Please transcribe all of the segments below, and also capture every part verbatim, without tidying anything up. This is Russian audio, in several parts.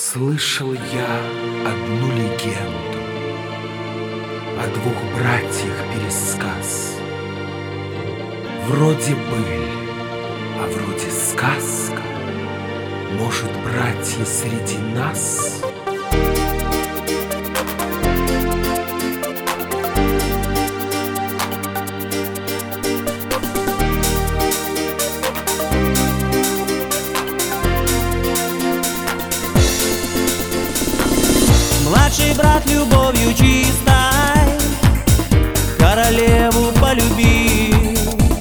Слышал я одну легенду о двух братьях пересказ. Вроде быль, а вроде сказка. Может, братья среди нас? Младший брат любовью чистой королеву полюбил,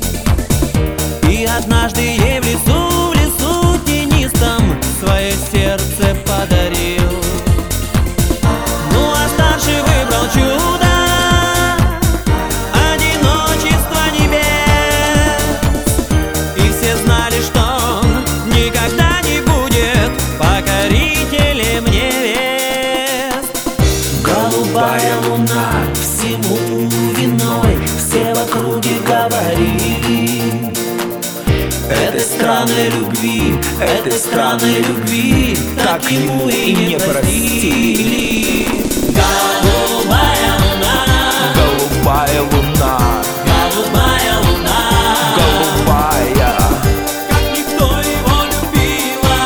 и однажды ей в лесу, в лесу тенистом свое сердце подарил. Ну а старший выбрал чудо, одиночество небес, и все знали, что он никогда не будет покорителем невест. Голубая луна всему виной, все в округе говорили: этой странной любви, этой странной любви так ему и не простили. Голубая луна, Голубая луна, голубая луна, голубая, Как никто его любила.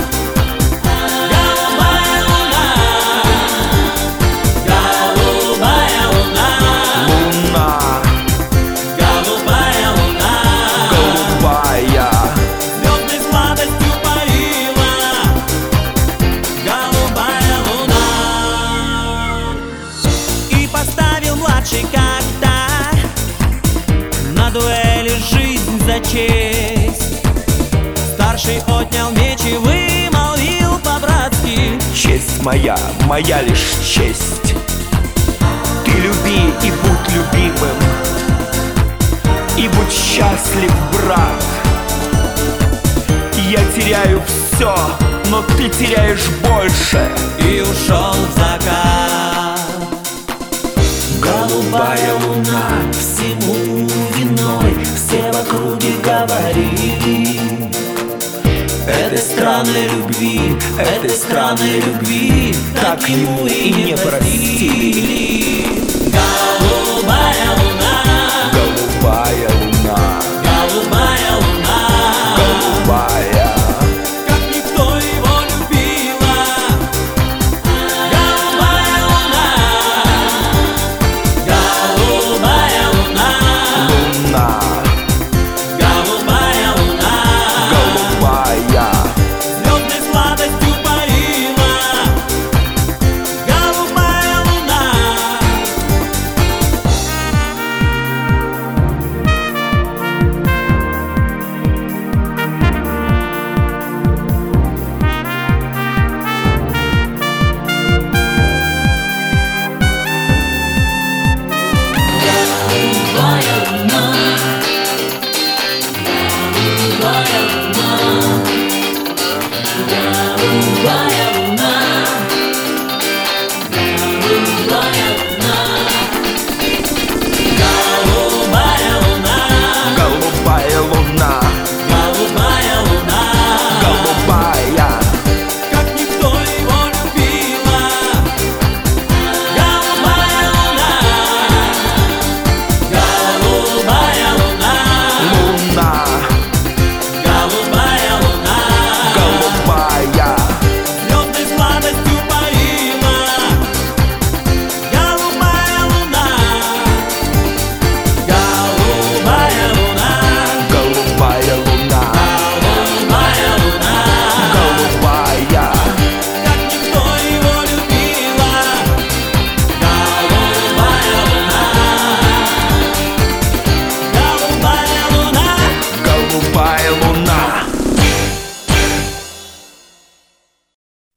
голубая луна, голубая луна, луна, голубая луна, голубая. Звездной сладостью парила голубая луна. И поставил младший как-то на дуэли жизнь за честь. Старший отнял меч и вымолвил по-братски: Честь моя, моя лишь честь. Ты люби и будь любимым, и будь счастлив, брат. Я теряю все, но ты теряешь больше. и ушел в закат. голубая луна всему виной, все в округе говорили: этой странной любви, этой странной любви так ему и не простили. Голубая луна, Голубая луна, голубая